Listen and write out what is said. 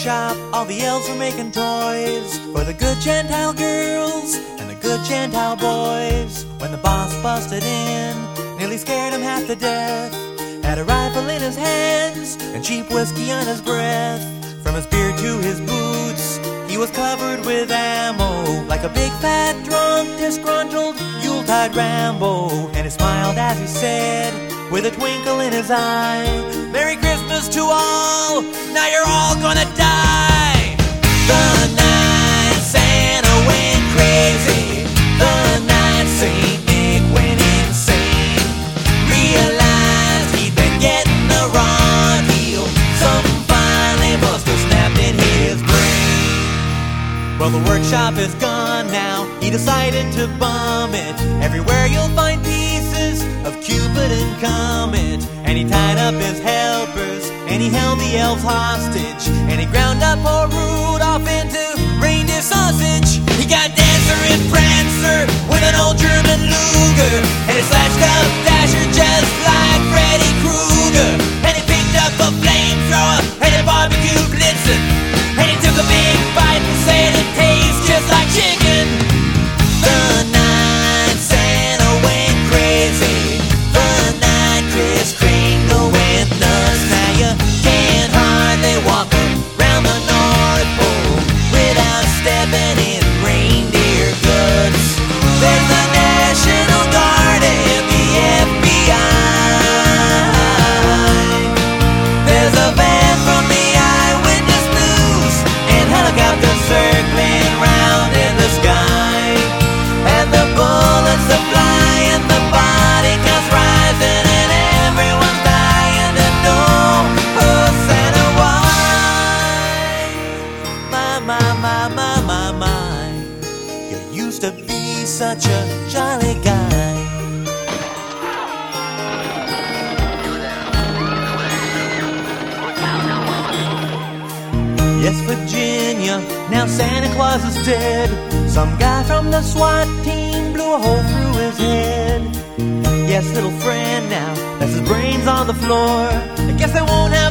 workshop, all the elves were making toys for the good Gentile girls and the good Gentile boys. When the boss busted in, nearly scared him half to death, had a rifle in his hands and cheap whiskey on his breath. From his beard to his boots, he was covered with ammo, like a big fat drunk, disgruntled Yuletide Rambo. And he smiled as he said, with a twinkle in his eye, "Merry Christmas to all, now you're all gonna die." The night Santa went crazy, the night Saint Nick went insane, realized he'd been getting the raw deal. Something finally must have snapped in his brain. Well, the workshop is gone now, he decided to bomb it. Everywhere you'll find pieces of Cupid and Comet. And he tied up his helpers, and he held the elves hostage, and he ground up poor Rudolph into reindeer sausage. He got Dancer and Prancer with an old German Luger, and he slashed up Dasher just like Freddy Krueger. And he picked up a flamethrower, and he barbecued Blitzen, and he took a big bite and said it tastes just like chicken. The night Santa went crazy, the night Kris Kringle went nuts. Now you can't hardly walk around the North Pole without stepping in reindeer guts. There's the National Guard and the FBI. There's a van from the Eyewitness News and helicopters circling round in the sky. And the bullets are flying, the body counts rising, and everyone's dying to know, oh Santa, why? My, you used to be such a jolly guy. Yes, Virginia, now Santa Claus is dead. Some guy from the SWAT team blew a hole through his head. Yes, little friend now, that's his brains on the floor. I guess they won't have